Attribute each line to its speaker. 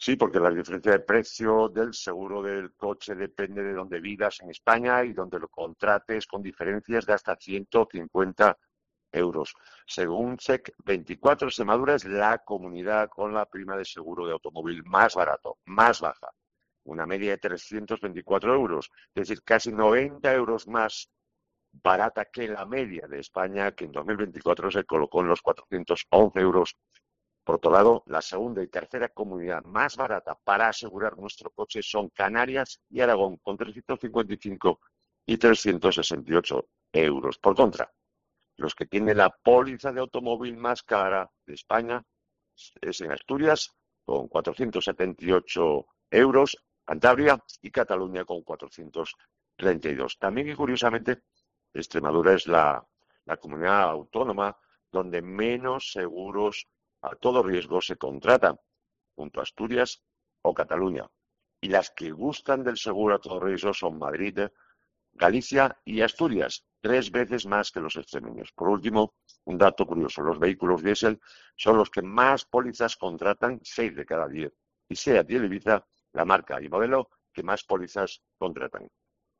Speaker 1: Sí, porque la diferencia de precio del seguro del coche depende de dónde vivas en España y donde lo contrates con diferencias de hasta 150 euros. Según SEC 24, Extremadura es la comunidad con la prima de seguro de automóvil más barato, más baja, una media de 324 euros, es decir, casi 90 euros más barata que la media de España, que en 2024 se colocó en los 411 euros. Por otro lado, la segunda y tercera comunidad más barata para asegurar nuestro coche son Canarias y Aragón, con 355 y 368 euros. Por contra, los que tienen la póliza de automóvil más cara de España es en Asturias, con 478 euros, Cantabria y Cataluña con 432. También, y curiosamente, Extremadura es la comunidad autónoma donde menos seguros a todo riesgo se contratan, junto a Asturias o Cataluña. Y las que gustan del seguro a todo riesgo son Madrid, Galicia y Asturias, 3 veces más que los extremeños. Por último, un dato curioso, los vehículos diésel son los que más pólizas contratan, 6 de cada 10. Y SEAT y Ibiza, la marca y modelo que más pólizas contratan.